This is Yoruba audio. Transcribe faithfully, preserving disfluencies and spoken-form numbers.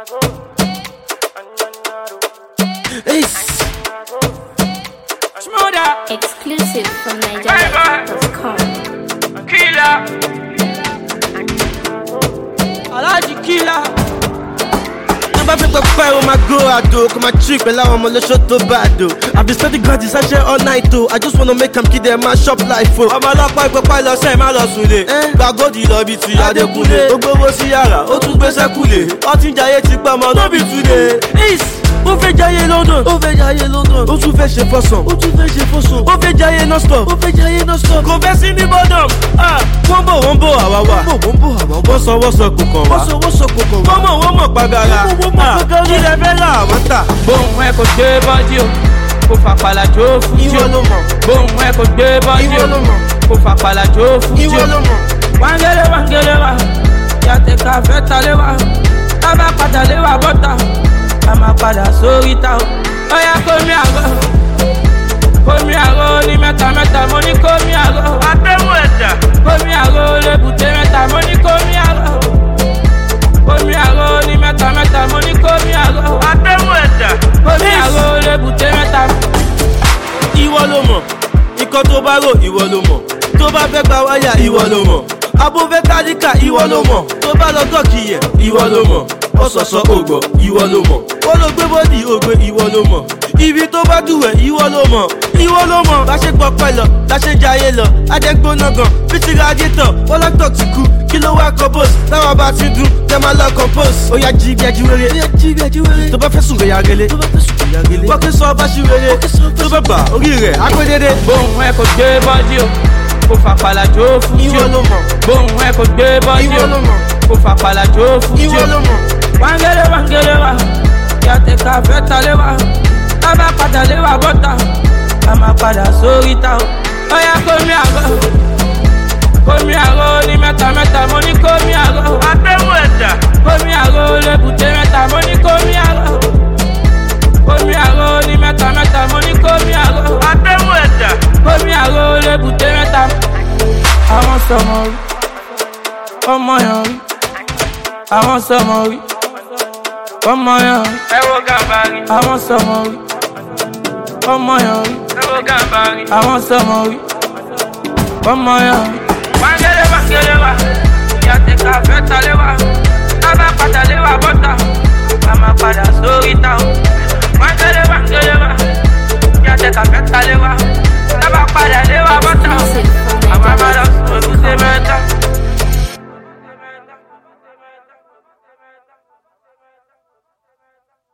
Exclusive from Nigeria dot com. Killer. Alaji killer. Never pick up fire on my go I do. Come my trick, but I'm on the shot to bad do. I've been studying gratis, I share all night too. I just wanna make them kid them my shop life for. I'm a lock my papa lo say my lo sunle. Gbago di lo bi ti Adekunle. O gbowo si yara, o tún gbese kule. O tin jaye ti pa mo no be today. Is ó fẹ́ jayé London, ó fẹ́ jayé London, ó tún fẹ́ ṣe fọ́sàn, ó tún fẹ́ ṣe fọ́sàn, ó fẹ́ jayé non-stop, ó fẹ́ jayé non-stop. Kò fẹ́ sí ní bọ́dọ̀m, wọ́n bọ̀ wọ́n bọ̀ àwa wà, wọ́n bọ̀ àwa wà. Wọ́n sọ wọ́n sọ kò kàn wá, wọ́n sọ wọ́n sọ kò kàn wá. Wọ́n mọ̀ wọ́n mọ̀ pagara, kí lẹ fẹ́ là wọ́n tà. Bóun ẹ kò gbé bọ́dí o, kò fàpàlà jó fún tí o. Ìwọ ló mọ̀. Bóun ẹ kò gbé bọ́dí Ìwọ o, ló mọ̀. kò fàpàlà jó fún tí o. Ìwọ ló mọ̀. Wangele wangele wa, yàtẹ̀ ká fẹ́ talé wa, tábà padà lé wa bọ́tà. A máa padà sórí ta o. Ó yá kó mi àgọ́. Kó mi àgọ́ ní mẹ́ta mẹ́ta mo ní kó mi àgọ́. Àtẹ̀wò ẹ̀dá. Kó mi àgọ́ lébùté mẹ́ta mo ní kó mi àgọ́. Kó mi àgọ́ ní mẹ́ta mẹ́ta mo ní kó mi àgọ́. Àtẹ̀wò ẹ̀dá. Kó mi àgọ́ lébùté mẹ́ta. Ìwọ ló mọ̀, ikọ̀ tó bá rò ìwọ ló mọ̀, tó bá fẹ́ gba wáyà ìwọ ló mọ̀, abúfẹ́ tálíkà ìwọ ló mọ̀, tó bá lọ tọ́kì yẹ ìwọ ló mọ̀, ọ̀sọ̀ọ̀sọ̀ ògbọ̀ ìwọ ló mọ̀, ó lọ gbé bọ́dì ògbé ìwọ ló mọ̀, ibi tó bá dùwẹ̀ ìwọ ló mọ̀, ìwọ ló mọ̀, bá ṣe gbọ́ pẹ́ lọ, bá ṣe jayé lọ, ajẹ́gbóná gan, bí ti radiator, bọ́láktọ̀ ti kú, kí ló wá compose, táwọn bá ti dùn, tẹ́ máa lọ compose, ó yá jí bí ẹjú wéré, ó yá jí bí ẹjú wéré, tó bá fẹ́ sùn gbéyà gélé, tó bá fẹ́ sùn gbéyà gélé, wọ́n kí sọ bá ṣí wéré, tó bá gbà orí rẹ̀ á pé dédé. Bóun ẹ kò gbé bọ́dí o, kò fàpàlà jó fún tí Ìwọ o. ló mọ̀. Bóun ẹ kò gbé bọ́dí Ìwọ ló o, mọ̀. kò fàpàlà jó fún tí Ìwọ o. ló mọ̀. Wangele wangele wa, yàtẹ̀ ká fẹ́ talé wa, tábà padà lé wa bọ́tà. A máa padà sórí ta o. Ó yá kó mi àgọ́. Kó mi àgọ́ ní mẹ́ta mẹ́ta mo ní kó mi àgọ́. Àtẹ̀wò ẹ̀dá. Kó mi àgọ́ lébùté mẹ́ta mo ní kó mi àgọ́. Kó mi àgọ́ ní mẹ́ta mẹ́ta mo ní kó mi àgọ́. Àtẹ̀wò ẹ̀dá. Kó mi àgọ́ lébùté mẹ́ta. Àwọn sọmọ rí, ọmọ yàn rí. Àwọn sọmọ rí, ọmọ yàn rí. Ẹ wo Gàmbàrí. Àwọn sọmọ rí, ọmọ yàn rí. Ẹ wo Gàmbàrí. Àwọn sọmọ rí, ọmọ yàn rí. Wangele wangele wa, yàtẹ̀ ká fẹ́ talé wa, tábà padà lé wa bọ́tà.